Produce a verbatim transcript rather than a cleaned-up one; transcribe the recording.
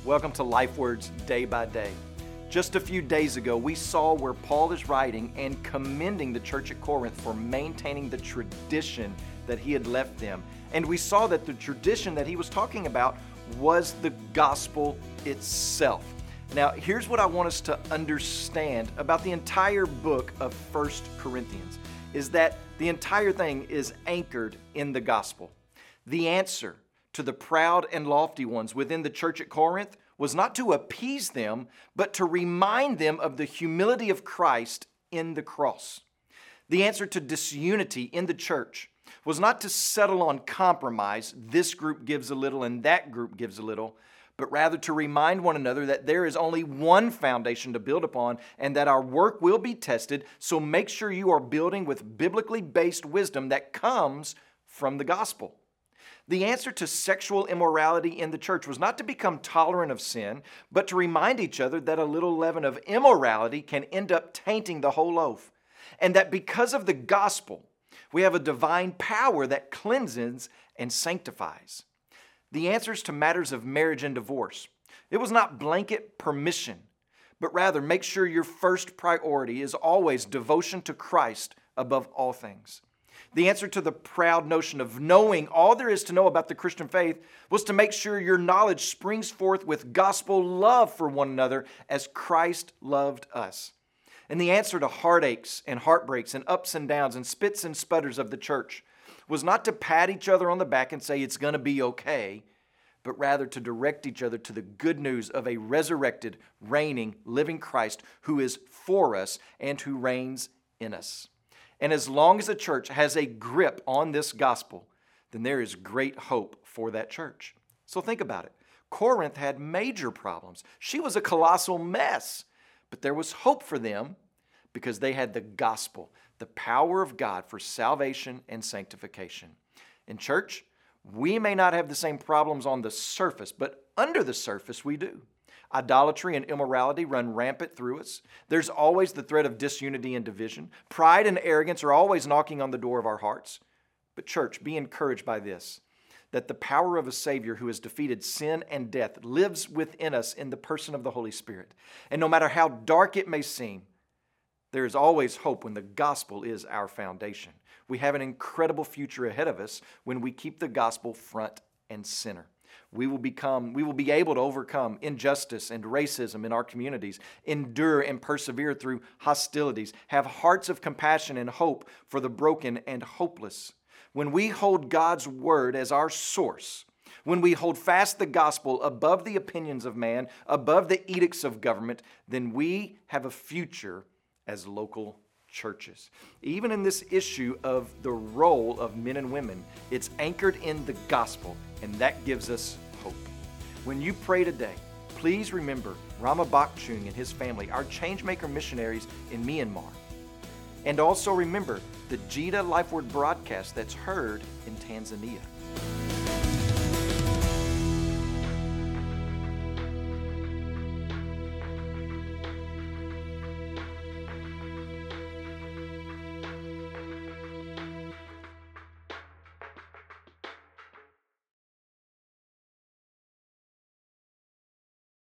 Welcome to Life Words Day by Day. Just a few days ago, we saw where Paul is writing and commending the church at Corinth for maintaining the tradition that he had left them. And we saw that the tradition that he was talking about was the gospel itself. Now, here's what I want us to understand about the entire book of First Corinthians, is that the entire thing is anchored in the gospel. The answer to the proud and lofty ones within the church at Corinth was not to appease them, but to remind them of the humility of Christ in the cross. The answer to disunity in the church was not to settle on compromise, this group gives a little and that group gives a little, but rather to remind one another that there is only one foundation to build upon and that our work will be tested, so make sure you are building with biblically based wisdom that comes from the gospel. The answer to sexual immorality in the church was not to become tolerant of sin, but to remind each other that a little leaven of immorality can end up tainting the whole loaf, and that because of the gospel, we have a divine power that cleanses and sanctifies. The answers to matters of marriage and divorce, it was not blanket permission, but rather make sure your first priority is always devotion to Christ above all things. The answer to the proud notion of knowing all there is to know about the Christian faith was to make sure your knowledge springs forth with gospel love for one another as Christ loved us. And the answer to heartaches and heartbreaks and ups and downs and spits and sputters of the church was not to pat each other on the back and say it's going to be okay, but rather to direct each other to the good news of a resurrected, reigning, living Christ who is for us and who reigns in us. And as long as the church has a grip on this gospel, then there is great hope for that church. So think about it. Corinth had major problems. She was a colossal mess, but there was hope for them because they had the gospel, the power of God for salvation and sanctification. In church, we may not have the same problems on the surface, but under the surface we do. Idolatry and immorality run rampant through us. There's always the threat of disunity and division. Pride and arrogance are always knocking on the door of our hearts. But church, be encouraged by this, that the power of a Savior who has defeated sin and death lives within us in the person of the Holy Spirit. And no matter how dark it may seem, there is always hope when the gospel is our foundation. We have an incredible future ahead of us when we keep the gospel front and center. We will become, we will be able to overcome injustice and racism in our communities, endure and persevere through hostilities, have hearts of compassion and hope for the broken and hopeless. When we hold God's word as our source, when we hold fast the gospel above the opinions of man, above the edicts of government, then we have a future as local churches. Even in this issue of the role of men and women, it's anchored in the gospel, and that gives us hope. When you pray today, please remember Rama Bakchung and his family, our Changemaker missionaries in Myanmar. And also remember the Jita Life Word broadcast that's heard in Tanzania.